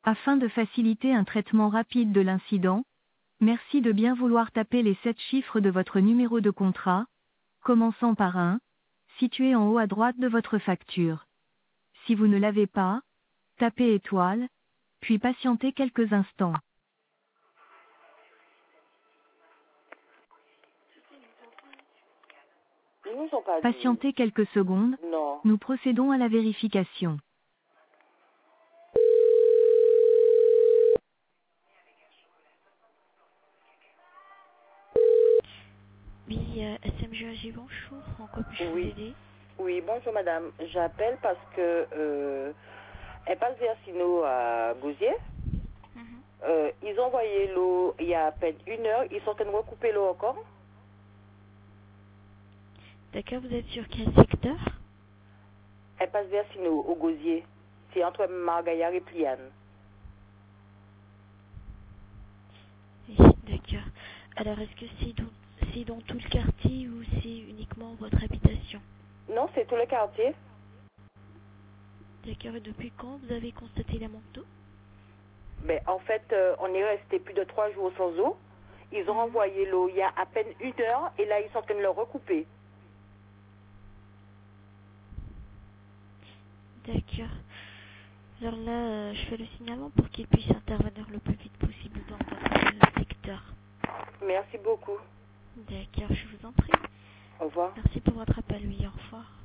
Afin de faciliter un traitement rapide de l'incident, merci de bien vouloir taper les 7 chiffres de votre numéro de contrat, commençant par 1, situé en haut à droite de votre facture. Si vous ne l'avez pas, tapez étoile, puis patientez quelques instants. Ils nous ont pas dit. Patientez quelques secondes, Non. nous procédons à la vérification. Oui, SMGAG, bonjour. En quoi puis-je vous Oui. aider? Oui, bonjour madame. J'appelle parce que elle passe vers Sino à Gouzier. Ils ont envoyé l'eau il y a à peine 1 heure. Ils sont en train de recouper l'eau encore. D'accord, vous êtes sur quel secteur? Elle passe vers Sino au Gouzier. C'est entre Margaillard et Pliane. Oui, d'accord. Alors, est-ce que c'est dans tout le quartier ou c'est uniquement votre habitation? Non, c'est tout le quartier. D'accord, et depuis quand vous avez constaté la manque d'eau? Mais en fait, on est resté plus de 3 jours sans eau. Ils ont envoyé l'eau il y a à peine 1 heure et là, ils sont en train de le recouper. D'accord. Alors là, je fais le signalement pour qu'il puisse intervenir le plus vite possible dans votre secteur. Merci beaucoup. D'accord, je vous en prie. Au revoir. Merci pour votre appel, oui, au revoir.